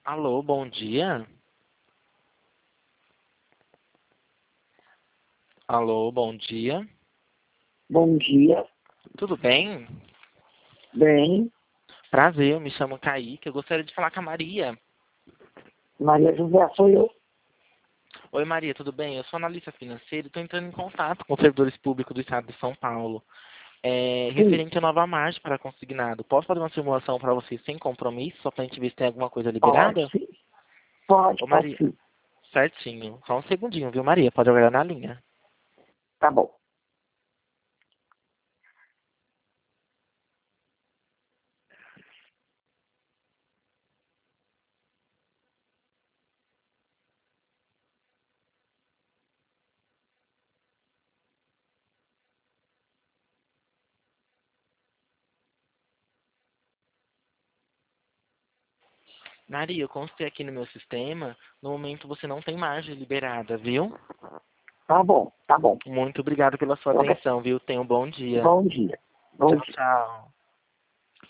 Alô, bom dia. Alô, bom dia. Bom dia. Tudo bem? Bem, Prazer, eu me chamo Kaique. Eu gostaria de falar com a Maria. Maria José, sou eu. Oi, Maria, tudo bem? Eu sou analista financeiro e estou entrando em contato com os servidores públicos do Estado de São Paulo. Sim, Referente à nova margem para consignado. Posso fazer uma simulação para vocês sem compromisso, só para a gente ver se tem alguma coisa pode liberada? sim. Pode, Ô, pode Maria, sim. certinho. Só um segundinho, viu, Maria? Pode aguardar na linha. Tá bom. Maria, eu constei aqui no meu sistema. No momento você não tem margem liberada, viu? Tá bom, tá bom. Muito obrigado pela sua Ok. atenção, viu? Tenha um bom dia. Bom dia. Bom Tchau, dia. tchau.